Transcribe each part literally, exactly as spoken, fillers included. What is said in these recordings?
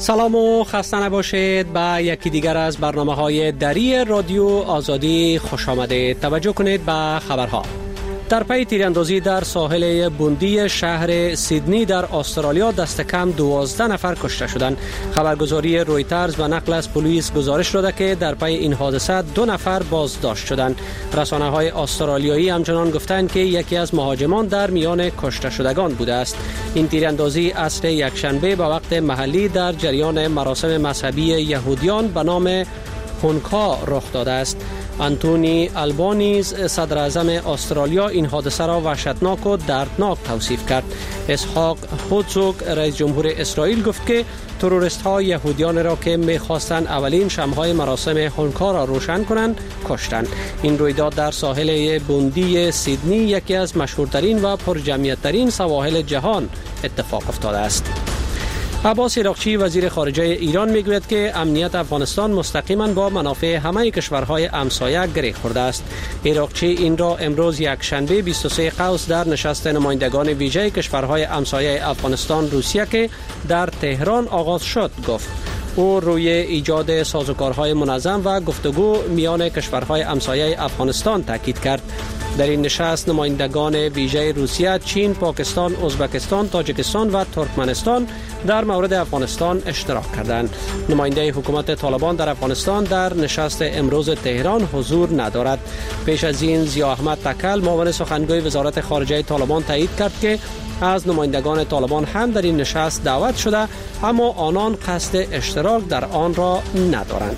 سلام و خسته نباشید. به یکی دیگر از برنامه‌های دری رادیو آزادی خوش آمدید. توجه کنید به خبرها. در پی تیراندازی در ساحل بوندی شهر سیدنی در استرالیا دست کم دوازده نفر کشته شدند. خبرگزاری رویترز و نقل از پلیس گزارش داده که در پی این حادثه دو نفر بازداشت شدند. رسانه‌های استرالیایی همچنان گفتند که یکی از مهاجمان در میان کشته شدگان بوده است. این تیراندازی عصر یکشنبه به وقت محلی در جریان مراسم مذهبی یهودیان به نام هونکا رخ داده است. آنتونی آلبانیز صدر اعظم استرالیا این حادثه را وحشتناک و دردناک توصیف کرد. اسحاق هرزوگ رئیس جمهور اسرائیل گفت که تروریست ها یهودیان را که می‌خواستند اولین شمع‌های مراسم هونکا را روشن کنند کشتند. این رویداد در ساحل بوندی سیدنی یکی از مشهورترین و پرجمعیت‌ترین سواحل جهان اتفاق افتاده است. عباس عراقچی وزیر خارجه ایران میگوید که امنیت افغانستان مستقیما با منافع همه کشورهای همسایه گره خورده است. عراقچی این را امروز یکشنبه بیست و سه قوس در نشست نمایندگان ویژه کشورهای همسایه افغانستان روسیه که در تهران آغاز شد گفت. او روی ایجاد سازوکارهای منظم و گفتگو میان کشورهای همسایه افغانستان تاکید کرد. در این نشست نمایندگان ویژه روسیه، چین، پاکستان، ازبکستان، تاجیکستان و ترکمنستان در مورد افغانستان اشتراک کردند. نماینده حکومت طالبان در افغانستان در نشست امروز تهران حضور ندارد. پیش از این ضیا احمد تکل معاون سخنگوی وزارت خارجه طالبان تایید کرد که از نمایندگان طالبان هم در این نشست دعوت شده اما آنان قصد اشتراک در آن را ندارند.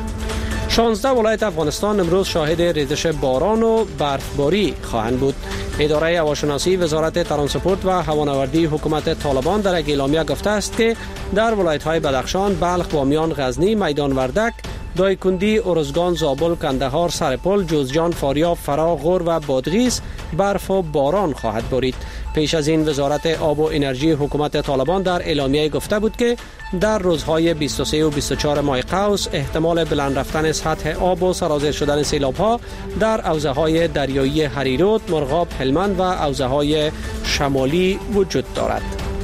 شانزده ولایت افغانستان امروز شاهد ریزش باران و برفباری خواهند بود. اداره هواشناسی وزارت ترانسپورت و هوانوردی حکومت طالبان در یک اعلامیه گفته است که در ولایت‌های بدخشان، بلخ، بامیان، غزنی، میدان وردک، دایکندی، ارزگان، زابل، کندهار، سرپل، جوزجان، فاریاب، فرا، غور و بادغیس برف و باران خواهد بارید. پیش از این وزارت آب و انرژی حکومت طالبان در اعلامیه گفته بود که در روزهای بیست و سه و بیست و چهار ماه قوس احتمال بلند رفتن سطح آب و سرازیر شدن سیلاب‌ها در حوزه‌های دریایی هریرود، مرغاب، هلمند و حوزه‌های شمالی وجود دارد.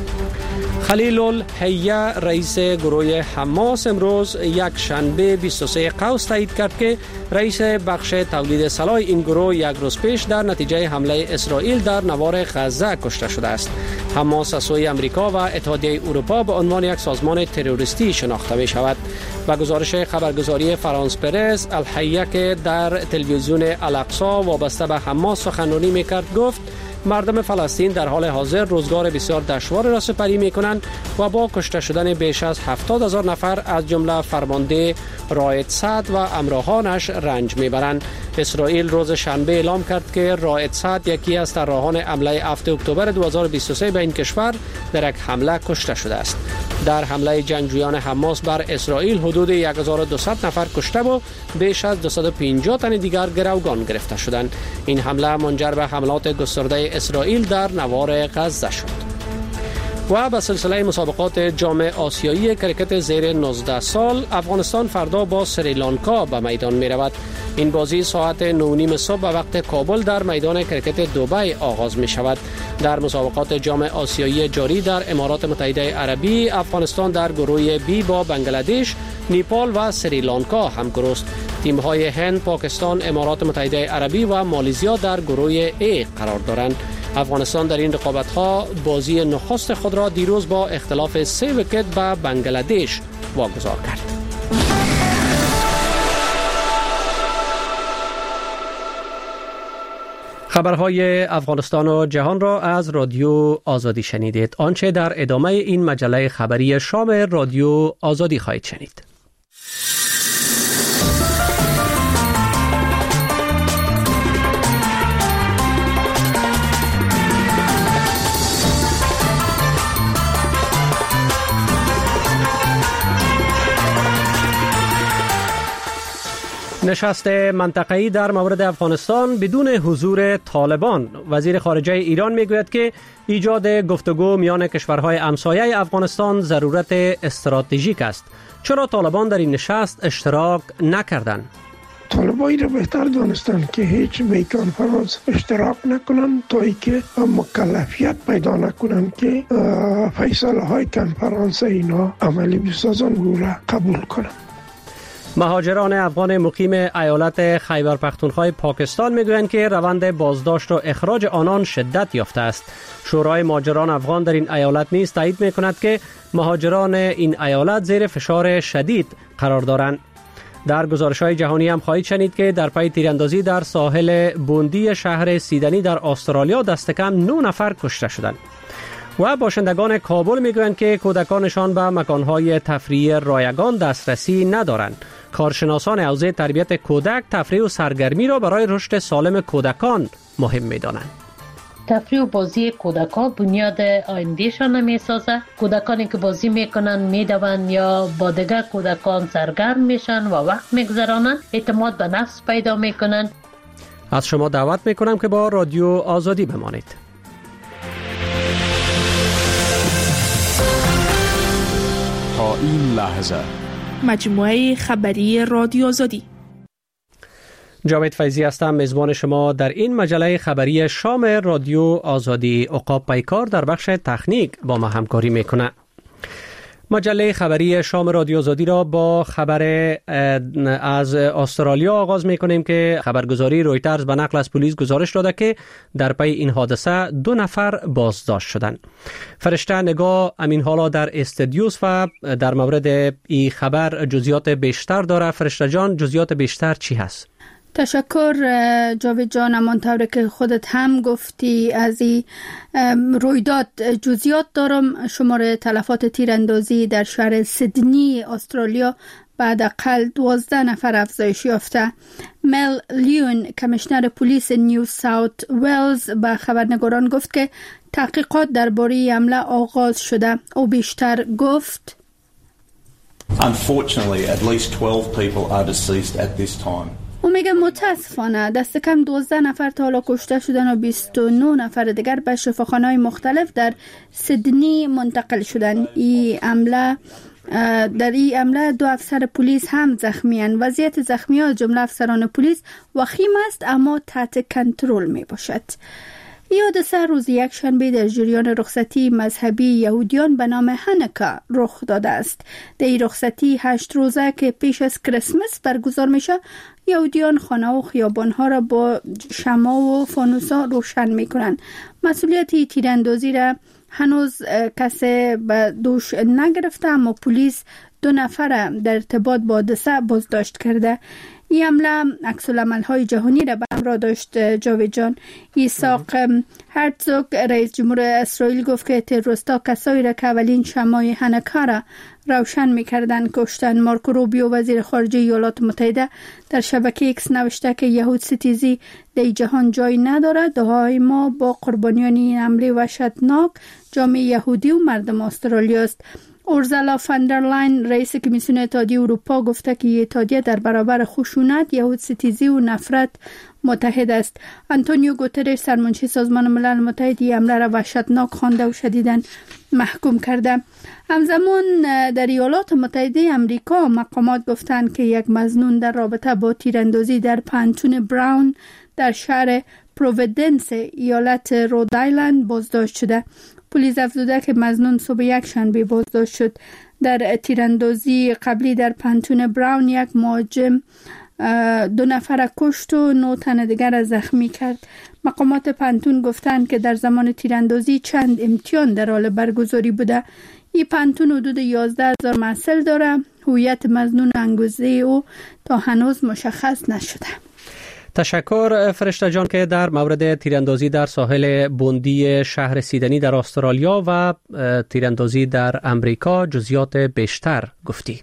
خلیل الحیه رئیس گروه حماس امروز یک شنبه بیست و سه قوس تایید کرد که رئیس بخش تولید سلاح این گروه یک روز پیش در نتیجه حمله اسرائیل در نوار غزه کشته شده است. حماس از سوی امریکا و اتحادیه اروپا به عنوان یک سازمان تروریستی شناخته می شود. با گزارش خبرگزاری فرانس پرس، الحیه که در تلویزیون الاقصا وابسته به حماس سخنرانی میکرد گفت مردم فلسطین در حال حاضر روزگار بسیار دشوار را سپری می کنند و با کشته شدن بیش از هفتاد هزار نفر از جمله فرمانده رائد سعد و همراهانش رنج می برند. اسرائیل روز شنبه اعلام کرد که رائد سعد یکی از طراحان حمله هفتم اکتبر دو هزار و بیست و سه به این کشور در یک حمله کشته شده است. در حمله جنگجویان حماس بر اسرائیل حدود هزار و دویست نفر کشته و بیش از دویست و پنجاه تن دیگر گروگان گرفته شدند. این حمله منجر به حملات گسترده اسرائیل در نوار غزه شد. و به سلسله مسابقات جام آسیایی کرکت زیر نوزده سال افغانستان فردا با سریلانکا به میدان می رود. این بازی ساعت نه و نیم صبح به وقت کابل در میدان کرکت دبی آغاز می شود. در مسابقات جام آسیایی جاری در امارات متحده عربی افغانستان در گروه بی با بنگلادش، نیپال و سریلانکا همگروه است. تیم‌های هند، پاکستان، امارات متحده عربی و مالزیا در گروه ای قرار دارند. افغانستان در این رقابت‌ها بازی نخست خود را دیروز با اختلاف سه ویکت به بنگلادش واگذار کرد. خبرهای افغانستان و جهان را از رادیو آزادی شنیدید. آنچه در ادامه این مجله خبری شام رادیو آزادی خواهید شنید. نشست منطقه‌ای در مورد افغانستان بدون حضور طالبان. وزیر خارجه ایران میگوید که ایجاد گفتگو میان کشورهای همسایه افغانستان ضرورت استراتژیک است. چرا طالبان در این نشست اشتراک نکردند؟ طالبایی را بهتر دانستند که هیچ به کنفرانس اشتراک نکنند تا اینکه مکلفیت پیدا نکنند که فیصله های کنفرانس اینا عملی بسازند و را قبول کنند. مهاجران افغان مقیم ایالت خیبر پختونخوا پاکستان میگویند که روند بازداشت و اخراج آنان شدت یافته است. شورای مهاجران افغان در این ایالت نیز تایید میکند که مهاجران این ایالت زیر فشار شدید قرار دارند. در گزارش‌های جهانی هم خواهید شنید که در پی تیراندازی در ساحل بوندی شهر سیدنی در استرالیا دست کم نه نفر کشته شدند. و باشندگان کابل میگویند که کودکانشان به مکانهای تفریحی رایگان دسترسی ندارند. کارشناسان حوزه تربیت کودک تفریح و سرگرمی را برای رشد سالم کودکان مهم می‌دانند. تفریح و بازی کودکان بنیاد آیندهشان میسازه. کودکانی که بازی میکنن میدوند یا با دیگر کودکان سرگرم میشن و وقت میگذرانند، اعتماد به نفس پیدا میکنن. از شما دعوت میکنم که با رادیو آزادی بمانید. تا این لحظه مجموعه خبری رادیو آزادی. جاوید فیضی هستم، میزبان شما در این مجله خبری شام رادیو آزادی. عقاب پیکار در بخش تکنیک با ما همکاری میکنه. مجله خبری شام رادیو آزادی را با خبر از استرالیا آغاز میکنیم که خبرگزاری رویترز به نقل از پلیس گزارش داده که در پی این حادثه دو نفر بازداشت شدند. فرشته نگاه امین حالا در استودیوس و در مورد این خبر جزئیات بیشتر داره. فرشته جان، جزئیات بیشتر چی هست؟ تشکر جاوید جان. همانطور که خودت هم گفتی از این رویداد جزئیات دارم. شمار تلفات تیراندازی در شهر سیدنی استرالیا بعد حداقل دوازده نفر افزایش یافته. مل لیون کمیشنر پلیس نیو ساوت ولز به خبرنگاران گفت که تحقیقات درباره حمله آغاز شده. او بیشتر گفت Unfortunately, at least twelve people are deceased at this time. او میگه متاسفانه دست کم دوازده نفر تا حالا کشته شدن و بیست و نه نفر دیگر به شفاخانه‌های مختلف در سیدنی منتقل شدن. این حمله در این حمله دو افسر پلیس هم زخمی اند. وضعیت زخمیان جمله افسران پلیس وخیم است اما تحت کنترل می باشد. این حادثه روز یک شنبه در جریان رخصتی مذهبی یهودیان به نام هانوکا رخ داده است. در این رخصتی هشت روزه که پیش از کریسمس برگزار میشه، یهودیان خانه و خیابانها را با شمع و فانوس‌ها روشن میکنند. مسئولیت تیراندازی را هنوز کسی به دوش نگرفته اما پلیس دو نفر در ارتباط با حادثه بازداشت کرده. این حمله عکس‌العمل‌های جهانی را به همراه داشت. جاوید جان، ایساق هرتزوگ رئیس جمهور اسرائیل گفت که تروریست‌ها کسایی را که اولین شمع هانوکا را روشن می‌کردند کشتند. مارکو روبیو وزیر خارجه ایالات متحده در شبکه ایکس نوشته که یهود ستیزی در جهان جای ندارد. دعای ما با قربانیان این حمله وحشتناک جامعه یهودی و مردم استرالیا است. اورزالا فاندرلاین رئیس کمیسیون اتحادیه اروپا گفته که اتحادیه در برابر خشونت، یهود ستیزی و نفرت متحد است. آنتونیو گوترش سرمنشی سازمان ملل متحد این حمله را وحشتناک خوانده و شدیداً محکوم کرده. همزمان در ایالات متحده آمریکا مقامات گفتند که یک مظنون در رابطه با تیراندازی در پانتون براون در شهر پروویدنس ایالت رودایلند بازداشت شده. پلیس افزوده که مظنون صبح یک شنبه بازداشت شد. در تیراندازی قبلی در پانتون براون یک مهاجم دو نفر کشت و نه تن دیگر را زخمی کرد. مقامات پانتون گفتند که در زمان تیراندازی چند امتحان در حال برگزاری بوده. این پانتون حدود یازده هزار محصل داره. هویت مظنون انگیزه او تا هنوز مشخص نشده. تشکر فرشته جان که در مورد تیراندازی در ساحل بوندی شهر سیدنی در استرالیا و تیراندازی در امریکا جزئیات بیشتر گفتی.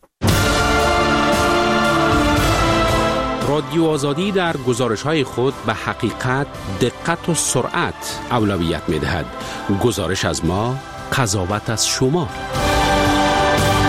رادیو آزادی در گزارش‌های خود به حقیقت، دقت و سرعت اولویت می‌دهد. گزارش از ما، قضاوت از شما.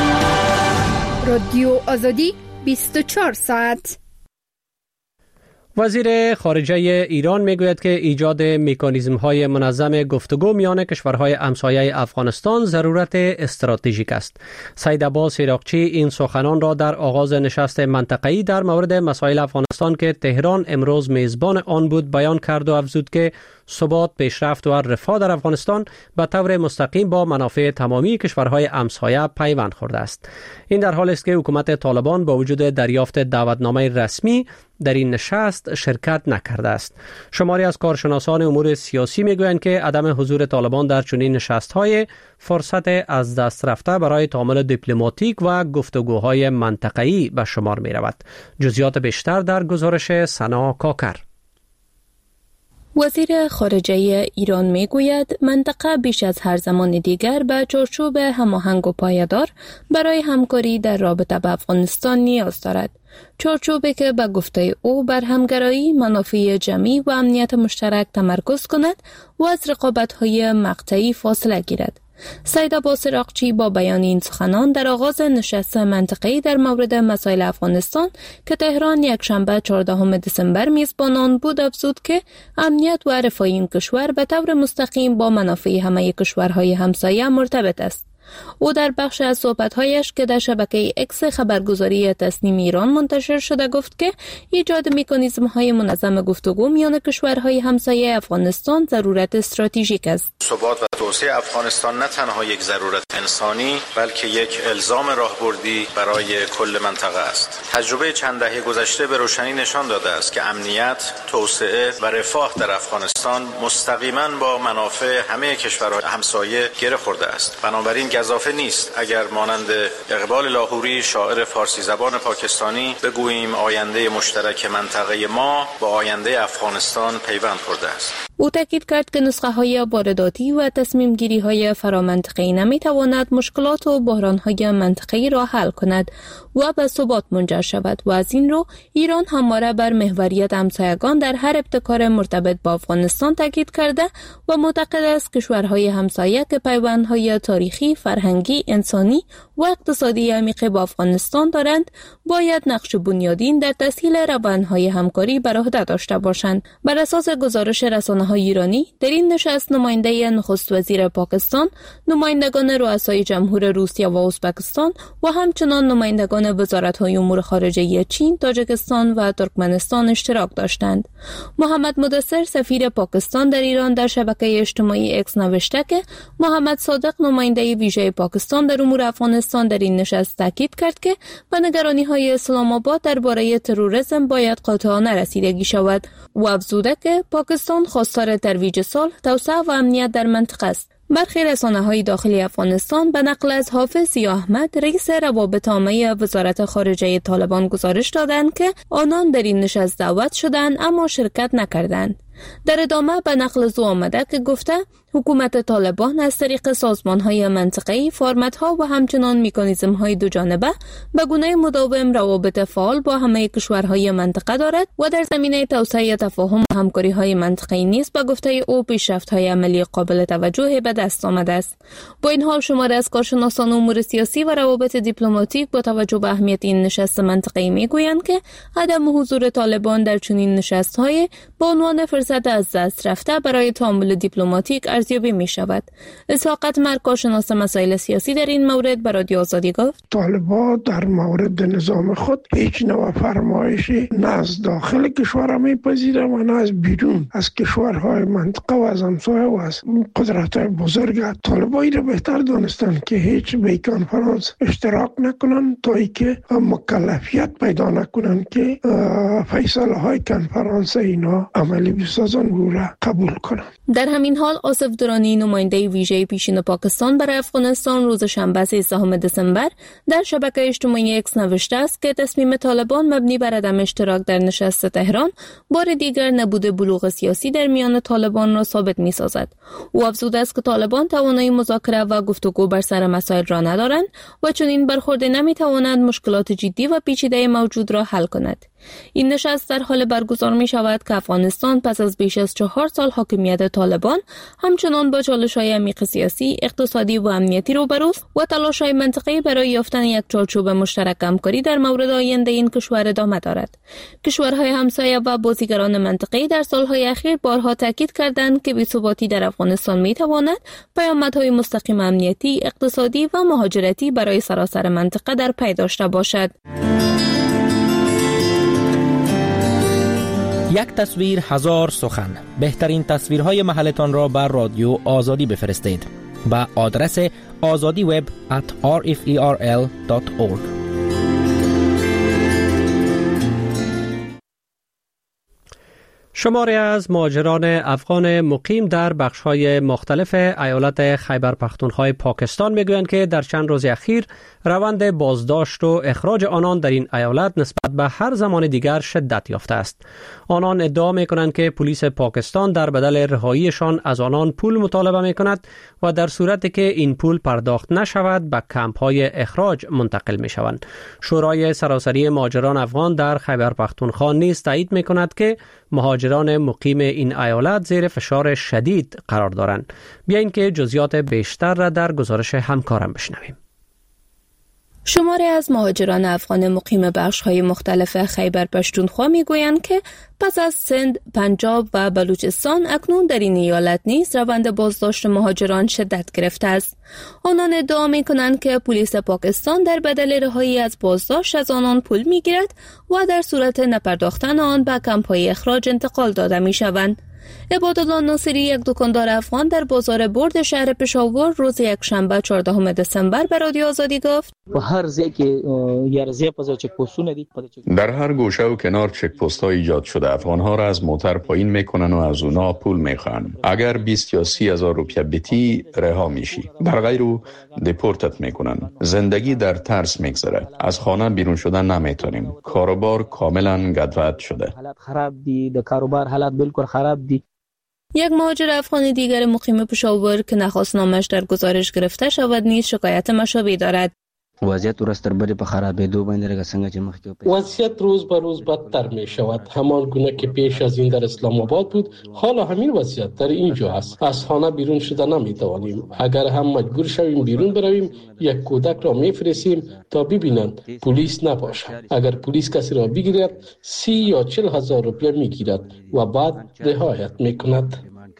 رادیو آزادی بیست و چهار ساعت. وزیر خارجه ایران میگوید که ایجاد مکانیزم‌های منظم گفتگو میان کشورهای همسایه افغانستان ضرورت استراتژیک است. سید عباس عراقچی این سخنان را در آغاز نشست منطقه‌ای در مورد مسائل افغانستان که تهران امروز میزبان آن بود بیان کرد و افزود که ثبات، پیشرفت و رفاه در افغانستان به طور مستقیم با منافع تمامی کشورهای همسایه پیوند خورده است. این در حالی است که حکومت طالبان با وجود دریافت دعوتنامه رسمی در این نشست شرکت نکرده است. شماری از کارشناسان امور سیاسی میگویند که عدم حضور طالبان در چنین نشست‌های فرصت از دست رفته برای تعامل دیپلماتیک و گفتگوهای منطقه‌ای به شمار می‌رود. جزئیات بیشتر در گزارش سنا کاکر. وزیر خارجه ایران میگوید منطقه بیش از هر زمان دیگر به چارچوب هماهنگ و پایدار برای همکاری در رابطه با افغانستان نیاز دارد. چارچوبی که به گفته او بر همگرایی، منافع جمعی و امنیت مشترک تمرکز کند و از رقابت‌های مقطعی فاصله گیرد. سید عباس عراقچی با بیان این سخنان در آغاز نشست منطقه‌ای در مورد مسائل افغانستان که تهران یکشنبه چهاردهم دسامبر میزبان آن بود افزود که امنیت و رفاه این کشور به طور مستقیم با منافع همه کشورهای همسایه مرتبط است. او در بخش از صحبت‌هایش که در شبکه اکس خبرگزاری تسنیم ایران منتشر شده گفت که ایجاد مکانیزم‌های منظم گفتگو میان کشورهای همسایه افغانستان ضرورت استراتژیک است. ثبات و توسعه افغانستان نه تنها یک ضرورت انسانی بلکه یک الزام راهبردی برای کل منطقه است. تجربه چند دهه گذشته به روشنی نشان داده است که امنیت، توسعه و رفاه در افغانستان مستقیما با منافع همه کشورهای همسایه گره خورده است. بنابراین گزافه نیست اگر مانند اقبال لاهوری شاعر فارسی زبان پاکستانی بگوییم آینده مشترک منطقه ما با آینده افغانستان پیوند خورده است. او تاکید کرد که نسخه های وارداتی و تصمیم گیری های فرامنطقه‌ای نمی تواند مشکلات و بحران های منطقه‌ای را حل کند و به ثبات منجر شود و از این رو ایران همواره بر محوریت همسایگان در هر ابتکار مرتبط با افغانستان تاکید کرده و معتقد است کشورهای همسایه که پیوندهای تاریخی، فرهنگی، انسانی و اقتصادی عمیق با افغانستان دارند باید نقش بنیادین در تسهیل روندهای همکاری بر عهده داشته باشند. بر اساس گزارش رسانه‌های ایرانی در این نشست نماینده نخست وزیر پاکستان، نمایندگان رؤسای جمهور روسیه و ازبکستان و همچنان نمایندگان وزارت‌های امور خارجه چین، تاجیکستان و ترکمنستان اشتراک داشتند. محمد مدثر سفیر پاکستان در ایران در شبکه اجتماعی اکس نوشته که محمد صادق نماینده ویژه پاکستان در امور افغانستان در این نشست تاکید کرد که به نگرانی‌های اسلام آباد درباره تروریسم باید قاطعانه رسیدگی شود و افزوده که پاکستان خواستار ترویج صلح، توسعه و امنیت در منطقه است. برخی رسانه‌های داخلی افغانستان به نقل از حافظ ضیا احمد رئیس روابط عامه وزارت خارجه طالبان گزارش دادند که آنان در این نشست دعوت شدند اما شرکت نکردند. در ادامه به نقل از او آمده که گفته حکومت طالبان از طریق سازمان‌های منطقه‌ای، فرمت‌ها و همچنان مکانیزم‌های دو جانبه به گونه مداوم روابط فعال با همه کشورهای منطقه دارد و در زمینه توسعه تفاهم و همکاری‌های منطقه‌ای نیز به گفته او پیشرفت‌های عملی قابل توجهی به دست آمده است. با این حال شماری از کارشناسان امور سیاسی و روابط دیپلماتیک با توجه به اهمیت این نشست منطقه‌ای می‌گویند که عدم حضور طالبان در چنین نشست‌های به عنوان فرصت از دست رفته برای تعامل دیپلماتیک ارزیابی می شود. اسحاق اتمر کارشناس مسائل سیاسی در این مورد به رادیو آزادی گفت طالبان در مورد نظام خود هیچ نوع فرمایشی نه از داخل کشور میپذیره و نه از بیرون از کشورهای منطقه و از همسایه و از قدرت‌های بزرگ. طالبان را بهتر دانستند که هیچ به کنفرانس اشتراک نکنند تا اینکه مکلفیت پیدا نکنند که فیصله های کنفرانس اینا عملی بسازن و را قبول کنند. در همین حال آصف درانی نماینده ویژه پیشین پاکستان برای افغانستان روز شنبه سیزدهم دسامبر در شبکه اجتماعی اکس نوشته است که تصمیم طالبان مبنی بر عدم اشتراک در نشست تهران بار دیگر نبود بلوغ سیاسی در میان طالبان را ثابت می‌سازد. او افزوده است که طالبان توانایی مذاکره و گفتگو بر سر مسائل را ندارند و چنین برخورد نمی‌تواند مشکلات جدی و پیچیده موجود را حل کند. این نشست در حال برگزار می شود که افغانستان پس از بیش از چهار سال حاکمیت طالبان همچنان با چالش‌های عمیق سیاسی، اقتصادی و امنیتی روبروست و تلاش‌های منطقه‌ای برای یافتن یک چارچوب مشترک همکاری در مورد آینده این کشور ادامه دارد. کشورهای همسایه و بازیگران منطقه‌ای در سال‌های اخیر بارها تاکید کردند که بی‌ثباتی در افغانستان می‌تواند پیامدهای مستقیم امنیتی، اقتصادی و مهاجرتی برای سراسر منطقه در پی داشته باشد. یک تصویر هزار سخن. بهترین تصویرهای محلتان را بر رادیو آزادی بفرستید با آدرس آزادی وب ات آر اف ای آر ال دات اورگ. شماری از مهاجران افغان مقیم در بخش‌های مختلف ایالت خیبر پختونخوا پاکستان میگویند که در چند روز اخیر روند بازداشت و اخراج آنان در این ایالت نسبت به هر زمان دیگر شدت یافته است. آنان ادعا میکنند که پلیس پاکستان در بدل رهاییشان از آنان پول مطالبه میکند و در صورتی که این پول پرداخت نشود به کمپ‌های اخراج منتقل میشوند. شورای سراسری مهاجران افغان در خیبر پختونخوا نیز تایید میکند که مهاجران مقیم این ایالت زیر فشار شدید قرار دارند. بیایید که جزئیات بیشتر را در گزارش همکارم بشنویم. شماری از مهاجران افغان مقیم بخش‌های مختلف خیبر پختونخوا میگویند که پس از سند، پنجاب و بلوچستان اکنون در این ایالت نیز روند بازداشت مهاجران شدت گرفته است. آنان ادعا می‌کنند که پلیس پاکستان در بدل رهایی از بازداشت از آنان پول می‌گیرد و در صورت نپرداختن آن به کمپ‌های اخراج انتقال داده می‌شوند. عبادالله ناصری، یک دکاندار افغان در بازار برد شهر پشاور، روز یکشنبه چهاردهم دسامبر به رادیو آزادی گفت: در هر گوشه و کنار چک پست ها ایجاد شده. افغان ها را از موتر پایین میکنن و از اونا پول میخوان. اگر بیست یا سی هزار روپیه بتی رها میشی، در غیر او دپورتت میکنن. زندگی در ترس میگذره. از خانه بیرون شدن نمیتونیم. کاروبار کاملا گدوت شده. حالت خراب دی، د کاروبار حالت بالکل خراب دی. یک مهاجر افغان دیگر مقیم پشاور که نخواست نامش در گزارش گرفته شود نیز شکایت مشابه دارد. وضعیت ورځ تر بلې په خرابېدو باندې لکه څنګه چې مخکې وضعیت روز به روز بدتر می شود. همان گونه که پیش از این در اسلام آباد بود، حالا همین وضعیت در اینجا است. از خانه بیرون شده نمی توانیم. اگر هم مجبور شویم بیرون برویم، یک کودک را میفرستیم تا ببینند پلیس نباشد. اگر پلیس کسی را بگیرد، سی یا چل هزار روپیه میگیرد و بعد رهایت میکند.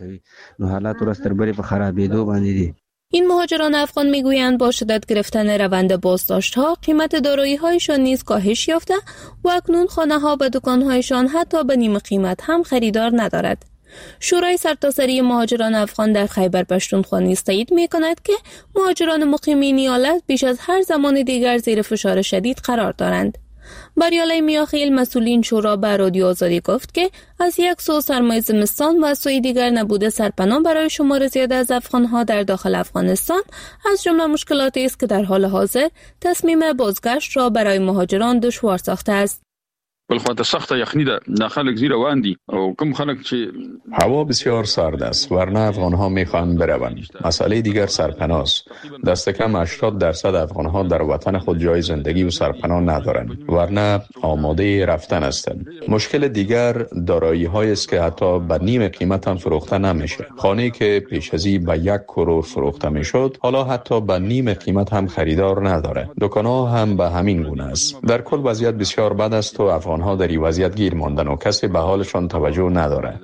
نو حالات ورځ تر بلې په خرابېدو باندې دي. این مهاجران افغان میگویند با شدت گرفتن روند بازداشت‌ها قیمت دارایی‌هایشان نیز کاهش یافته و اکنون خانه‌ها و دکان‌هایشان حتی به نیم قیمت هم خریدار ندارد. شورای سرتاسری مهاجران افغان در خیبر پختونخوا نیز تایید می‌کند که مهاجران مقیم این ایالت بیش از هر زمان دیگر زیر فشار شدید قرار دارند. بریاله میاخیل، مسئولین شورا به رادیو آزادی گفت که از یک سو سرمای زمستان و از سوی دیگر نبوده سرپناه برای شمار زیاد از افغانها در داخل افغانستان از جمله مشکلاتی است که در حال حاضر تصمیم بازگشت را برای مهاجران دشوار ساخته است. بالخواه سخت یخنی ده نه خلق زیر واندی او کم خلق چه هوا بسیار سرد است ورنه افغان ها میخوان بروند. مسئله دیگر سرپناه است. دست کم هشتاد درصد افغان ها در وطن خود جای زندگی و سرپناه ندارند ورنه آماده رفتن هستند. مشکل دیگر دارایی های است که حتی به نیم قیمت هم فروخته نمیشه. خانه که پیش ازی به یک کرور فروخته میشد حالا حتی به نیم قیمت هم خریدار نداره. دکان ها هم به همین گونه است. در کل وضعیت بسیار بد است و افغان ها در این وضعیت گیر ماندن و کسی به حالشان توجه نداره.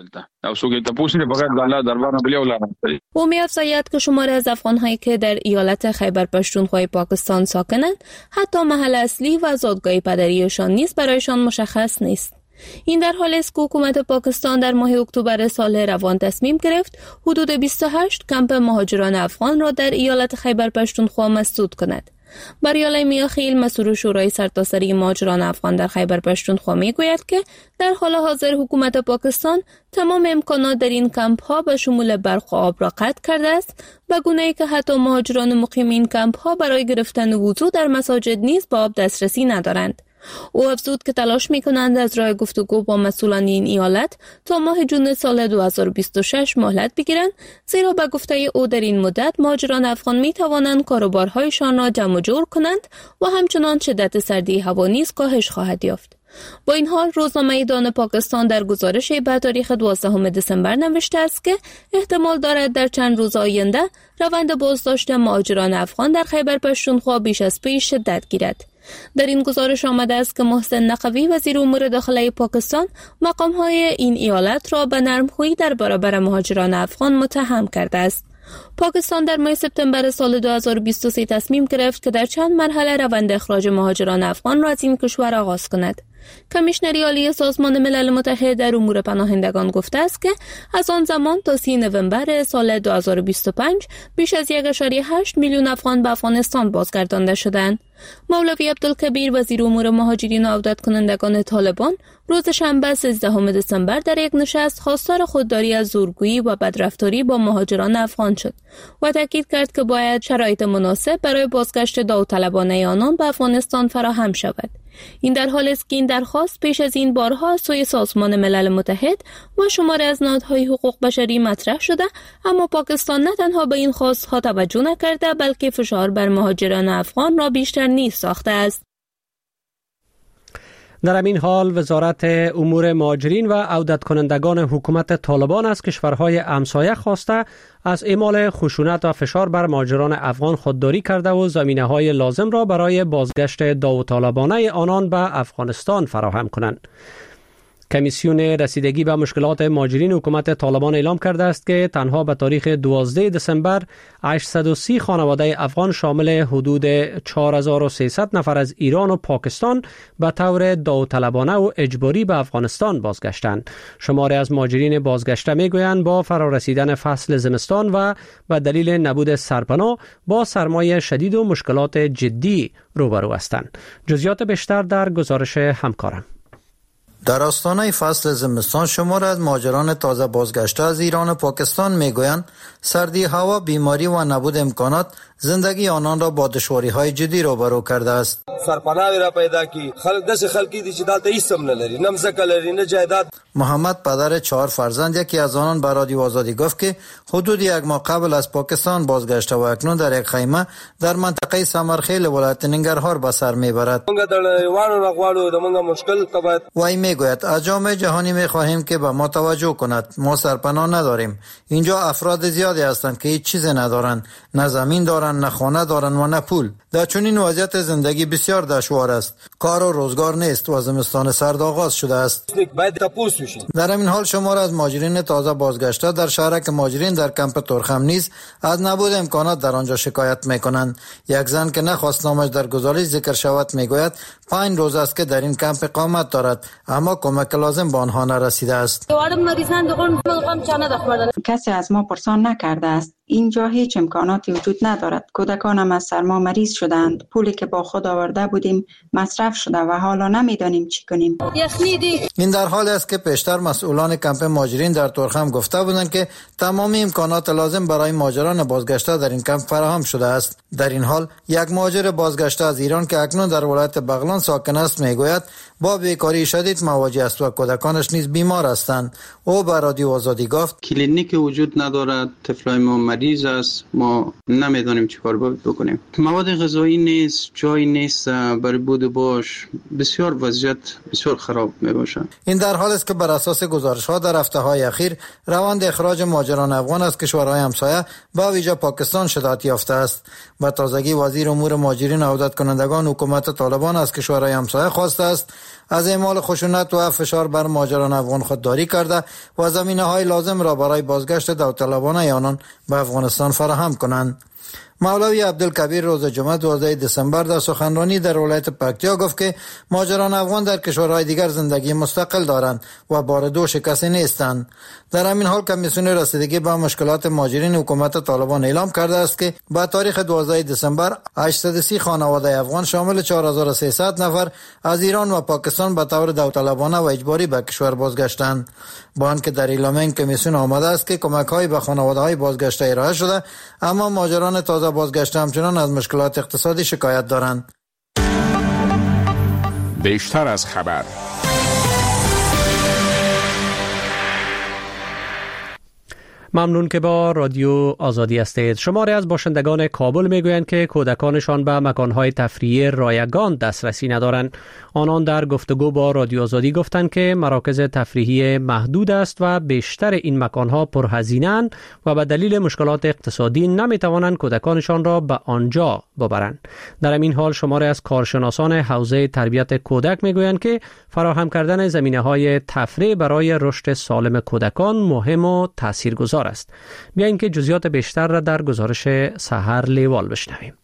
او می‌افزاید که شماری از افغان‌هایی که در ایالت خیبر پختونخوا پاکستان ساکنند حتی محل اصلی و زادگاه پدریشان نیز برایشان مشخص نیست. این در حالی است که حکومت پاکستان در ماه اکتبر سال روان تصمیم گرفت حدود بیست و هشت کمپ مهاجران افغان را در ایالت خیبر پختونخوا مسدود کند. بریاله میاخیل، مسئول شورای سرتاسری مهاجران افغان در خیبر پختونخوا میگوید که در حال حاضر حکومت پاکستان تمام امکانات در این کمپ ها به شمول برق و آب را قطع کرده است، به گونه‌ای که حتی مهاجران مقیم این کمپ ها برای گرفتن وضو در مساجد نیز به آب دسترسی ندارند. او افزود که تلاش می‌کنند از راه گفتگو با مسئولان این ایالت تا ماه جون سال دو هزار و بیست و شش مهلت بگیرند، زیرا به گفته او در این مدت مهاجران افغان می‌توانند کاروبارهایشان را جمع و جور کنند و همچنان شدت سردی هوا نیز کاهش خواهد یافت. با این حال روزنامه دان پاکستان در گزارشی به تاریخ دوازدهم دسامبر نوشته است که احتمال دارد در چند روز آینده روند بازداشت مهاجران افغان در خیبر پختونخوا بیش از پیش شدت گیرد. در این گزارش آمده است که محسن نقوی وزیر امور داخلی پاکستان مقام‌های این ایالت را به نرمخویی در برابر مهاجران افغان متهم کرده است. پاکستان در ماه سپتامبر سال دو هزار و بیست و سه تصمیم گرفت که در چند مرحله روند اخراج مهاجران افغان را از این کشور آغاز کند. کمیشنری عالی سازمان ملل متحد در امور پناهندگان گفته است که از آن زمان تا سی نوامبر سال دو هزار و بیست و پنج بیش از یک ممیز هشت میلیون افغان به افغانستان بازگردانده شدند. مولوی عبدالکبیر وزیر امور مهاجرین و عودت کنندگان طالبان روز شنبه سیزدهم دسامبر در یک نشست خواستار خودداری از زورگویی و بدرفتاری با مهاجران افغان شد و تاکید کرد که باید شرایط مناسب برای بازگشت داوطلبانه آنان به افغانستان فراهم شود. این در حالی است که این درخواست پیش از این بارها از سوی سازمان ملل متحد و شماری از نهادهای حقوق بشری مطرح شده، اما پاکستان نه تنها به این خواستها توجه نکرده بلکه فشار بر مهاجران افغان را بیشتر نیز ساخته است. در همین حال وزارت امور مهاجرین و عودت کنندگان حکومت طالبان از کشورهای همسایه خواسته از اعمال خشونت و فشار بر مهاجران افغان خودداری کرده و زمینه‌های لازم را برای بازگشت داوطلبانه آنان به افغانستان فراهم کنند. کمیسیون رسیدگی به مشکلات مهاجرین حکومت طالبان اعلام کرده است که تنها به تاریخ دوازدهم دسامبر هشتصد و سی خانواده افغان شامل حدود چهار هزار و سیصد نفر از ایران و پاکستان به طور داوطلبانه و اجباری به افغانستان بازگشتند. شماری از مهاجرین بازگشته میگویند با فرارسیدن فصل زمستان و به دلیل نبود سرپناه با سرمایه شدید و مشکلات جدی روبرو هستند. جزئیات بیشتر در گزارش همکارم. در آستانه فصل زمستان شمار از مهاجران تازه بازگشته از ایران و پاکستان میگویند سردی هوا، بیماری و نبود امکانات زندگی آنان را با دشواری‌های جدی روبرو کرده است. سرپناه را پیدا کی خلک دس خلکی دي چې دالته هیڅ هم نه لري، نه مځکه لري نه جایداد. محمد پدر چهار فرزند یکی از آنان به رادیو آزادی گفت که حدود یک ماه قبل از پاکستان بازگشته و اکنون در یک خیمه در منطقه سمرخیل ولایت ننگرهار به سر میبرد. وی میگوید از جامعه جهانی میخواهیم که به ما توجه کند. ما سرپناه نداریم. اینجا افراد زیادی هستند که هیچ چیز ندارند، نه زمین دارند، نه خانه دارند و نه پول. در چنین وضعیت زندگی بسیار دشوار است. کار و روزگار نیست و زمستان سرد آغاز شده است. در همین حال شمار از مهاجرین تازه بازگشته در شهرک مهاجرین در کمپ ترخم نیز از نبود امکانات در آنجا شکایت میکنند. یک زن که نخواست نامش در گزارش ذکر شود میگوید پنج روز است که در این کمپ اقامت دارد اما کمک لازم به آنها نرسیده است. کسی از ما پرسان نکرده است. اینجا هیچ امکاناتی وجود ندارد. کودکانم از سرما مریض شدند. پولی که با خود آورده بودیم مصرف شده و حالا نمیدانیم چی کنیم. این در حالی است که پیشتر مسئولان کمپ مهاجرین در ترخم گفته بودند که تمام امکانات لازم برای مهاجران بازگشته در این کمپ فراهم شده است. در این حال یک مهاجر بازگشته از ایران که اکنون در ولایت بغلان ساکن است میگوید با بیکاری شدید مواجه است و کودکانش نیز بیمار هستند. او به رادیو آزادی گفت کلینیک وجود ندارد، طفلای ما مریض است، ما نمیدانیم چیکار بکنیم. مواد غذایی نیست، جای نیست برای بود و باش، بسیار وضعیت بسیار خراب میباشد. این در حال است که بر اساس گزارش ها در هفته های اخیر روند اخراج مهاجران افغان از کشورهای همسایه به ویژه پاکستان شدت یافته است. با تازگی وزیر امور مهاجرین و عودت کنندگان حکومت طالبان از کشورهای همسایه خواسته است از اعمال خشونت و فشار بر مهاجران افغان خودداری کرده و زمینه‌های لازم را برای بازگشت داوطلبانه آنان به افغانستان فراهم کنند. مولوی عبدالکبیر روز جمعه دوازدهم دسامبر در سخنرانی در ولایت پکتیا گفت که مهاجران افغان در کشورهای دیگر زندگی مستقل دارند و بار دوش کسی نیستند. در همین حال کمیسیون رسیدگی به مشکلات مهاجرین حکومت طالبان اعلام کرده است که با تاریخ دوازدهم دسامبر هشتصد و سی خانواده افغان شامل چهار هزار و سیصد نفر از ایران و پاکستان به طور داوطلبانه و اجباری به کشور بازگشتند. با آنکه در اعلامیه این کمیسیون آمده است که کمک‌های به خانواده‌های بازگشته ارائه شده، اما مهاجران تازه بازگشته همچنان از مشکلات اقتصادی شکایت دارند. بیشتر از خبر. ممنون که با رادیو آزادی هستید. شماری از باشندگان کابل میگویند که کودکانشان به مکانهای تفریحی رایگان دسترسی ندارند. آنان در گفتگو با رادیو آزادی گفتند که مراکز تفریحی محدود است و بیشتر این مکانها پرهزینه‌اند و به دلیل مشکلات اقتصادی نمیتوانند کودکانشان را به آنجا ببرند. در این حال شماری از کارشناسان حوزه تربیت کودک میگویند که فراهم کردن زمینه‌های تفریح برای رشد سالم کودکان مهم و تاثیرگذار است. بیایید که جزئیات بیشتر را در گزارش سحر لیوال بشنویم.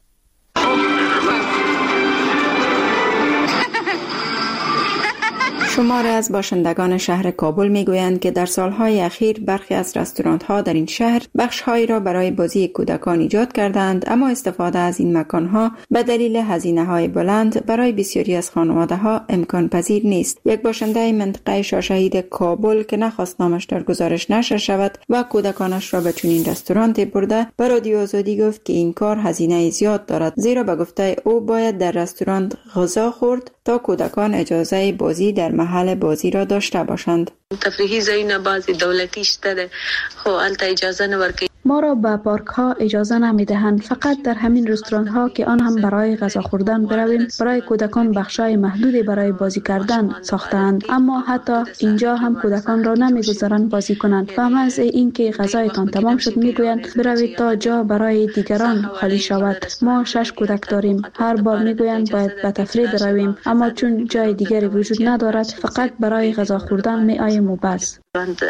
شماری از باشندگان شهر کابل میگویند که در سالهای اخیر برخی از رستوران‌ها در این شهر بخش‌هایی را برای بازی کودکان ایجاد کردند، اما استفاده از این مکان‌ها به دلیل هزینه‌های بلند برای بسیاری از خانواده‌ها امکان پذیر نیست. یک باشنده منطقه شاهشهید کابل که نخواست نامش در گزارش نشر شود و کودکانش را به چنین رستورانتی برده، به رادیو آزادی گفت که این کار هزینه زیاد دارد، زیرا به گفته او باید در رستوران غذا خورد تا کودکان اجازه بازی در محل بازی را داشته باشند. تفریحی زین بعضی دولتی شده خو البته اجازه نورکی. ما را به پارک ها اجازه نمیدهند، فقط در همین رستوران ها که آن هم برای غذا خوردن برویم. برای کودکان بخشای محدودی برای بازی کردن ساختند، اما حتی اینجا هم کودکان را نمیگذارند بازی کنند و محض اینکه غذایتان تمام شد میگویند بروید تا جا برای دیگران خالی شود. ما شش کودک داریم، هر بار میگویند باید به تفریح برویم، اما چون جای دیگری وجود ندارد فقط برای غذا خوردن می آییم و بس.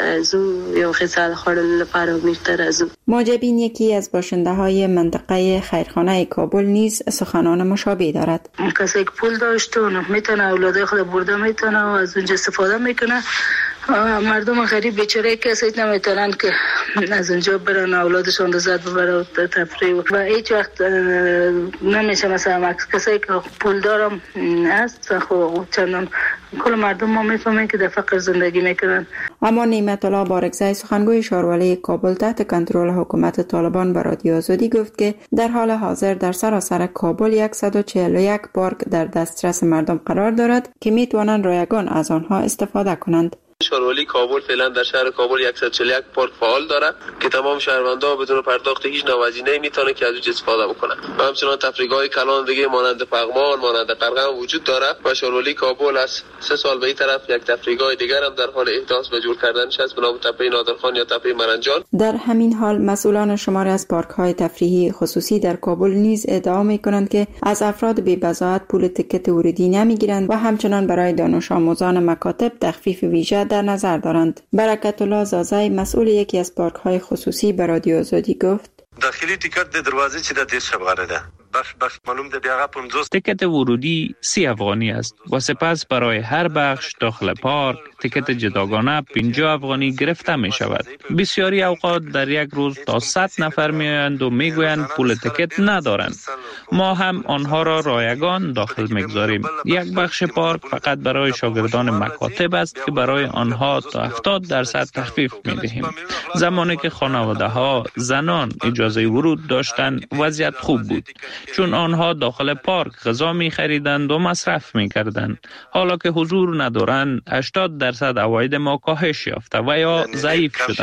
ماجبین یکی از باشنده های منطقه خیرخانه کابل نیز سخنان مشابه دارد. کسی که پول داشته و میتونه اولادای خود برده میتونه و از اونجا استفاده میکنه. مردم غریب بیچاره کسی نمیتونن که از اونجا برن اولادشون لذت ببرن تفریح و هیچ وقت نمیشه. مثلا کسی که پول دارم هست خب چندان کل مردم ما میفهمن که در فقر زندگی میکنن. اما نعمت الله بارکزی سخنگوی شاروالی کابل تحت کنترل حکومت طالبان به رادیو آزادی گفت که در حال حاضر در سراسر کابل صد و چهل و یک پارک در دسترس مردم قرار دارد که میتوانند رایگان از آنها استفاده کنند. شاروالی کابل فعلا در شهر کابل صد و چهل و یک پارک فعال دارد که تمام شهروندان بدون پرداخت هیچ نوازینه‌ای میتونه که از اون استفاده بکنن. و همچنین تفریح‌های کلان دیگه مانند پغمان، مانند قرقم وجود دارد و شاروالی کابل از سه سال به این طرف یک تفریحگاه دیگر هم در حال احداث و جور کردنش است به نام تپه نادرخان یا تپه مرنجان. در همین حال مسئولان شماری از پارک‌های تفریحی خصوصی در کابل نیز ادعا می‌کنند که از افراد بی‌بضاعت پول تکت ورودی نمی‌گیرند و همچنین برای دانش آموزان مکاتب تخفیف ویژه در نظر دارند. برکت الله زازای مسئول یکی از پارک‌های خصوصی به رادیو آزادی گفت: داخلی تیکت د دروازه چې د دیر شبغره ده بخش بخش معلوم ده بیاغه پنځوس تیکت ورودی سی افغانی است و سپس برای هر بخش داخل پارک تیکت جداگانه پنجاه افغانی گرفته می شود. بسیاری اوقات در یک روز تا صد نفر می آیند و می گویند پول تیکت ندارند. ما هم آنها را رایگان داخل می گذاریم. یک بخش پارک فقط برای شاگردان مکاتب است که برای آنها تا هفتاد درصد تخفیف می دهیم. زمانی که خانواده ها زنان اجازه ورود داشتند وضعیت خوب بود، چون آنها داخل پارک غذا می خریدند و مصرف می کردند. حالا که حضور ندارند هشتاد درصد عواید ما کاهش یافته و یا ضعیف شده.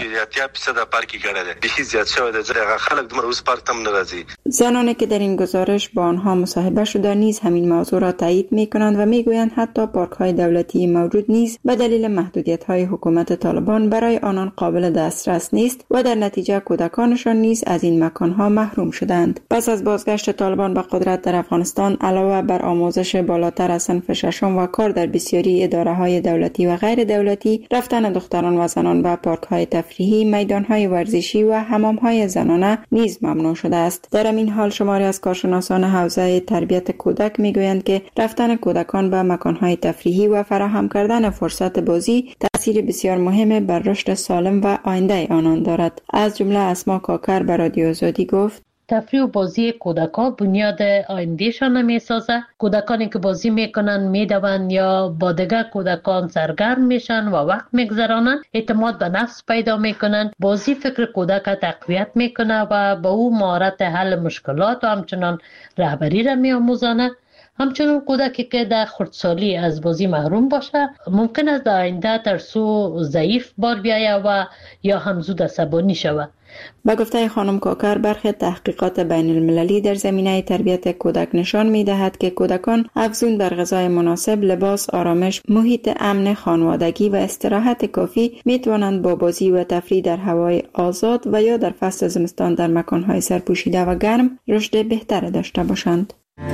زنانی که در این گزارش با آنها مصاحبه شده نیز همین موضوع را تایید می کنند و می گویند حتی پارک های دولتی موجود نیز به دلیل محدودیت های حکومت طالبان برای آنان قابل دسترس نیست و در نتیجه کودکانشان نیز از این مکان ها محروم شدند. پس از بازگشت طالبان به قدرت در افغانستان علاوه بر آموزش بالاتر از صنف ششم و کار در بسیاری اداره های دولتی و غیر دولتی، رفتن دختران و زنان به پارک های تفریحی، میدان های ورزشی و حمام های زنانه نیز ممنوع شده است. در این حال شماری از کارشناسان حوزه تربیت کودک میگویند که رفتن کودکان به مکان های تفریحی و فراهم کردن فرصت بازی تاثیر بسیار مهم بر رشد سالم و آینده آنان دارد. از جمله اسما کاکر به رادیو آزادی گفت: تفریح و بازی کودکان بنیاد آیندهشان میسازه. کودکانی که بازی میکنن میدوند یا با دیگر کودکان سرگرم میشن و وقت میگذرانند، اعتماد به نفس پیدا میکنن. بازی فکر کودک تقویت میکنه و با او مهارت حل مشکلات و همچنان رهبری را میآموزاند. همچنین کودکی که در خردسالی از بازی محروم باشه ممکن است در آینده ترسو ضعیف بار بیاید و یا هم زود عصبانی شود. با گفته خانم کاکر برخی تحقیقات بین المللی در زمینه تربیت کودک نشان می دهد که کودکان افزون بر غذای مناسب، لباس، آرامش، محیط امن خانوادگی و استراحت کافی می توانند با بازی و تفریح در هوای آزاد و یا در فصل زمستان در مکانهای سرپوشیده و گرم رشد بهتر داشته باشند.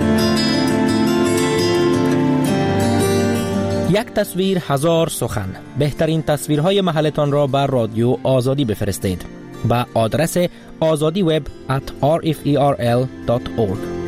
یک تصویر هزار سخن. بهترین تصویرهای محلتان را بر رادیو آزادی بفرستید. با آدرس آزادی وب ات آر اف ای آر ال دات اورگ.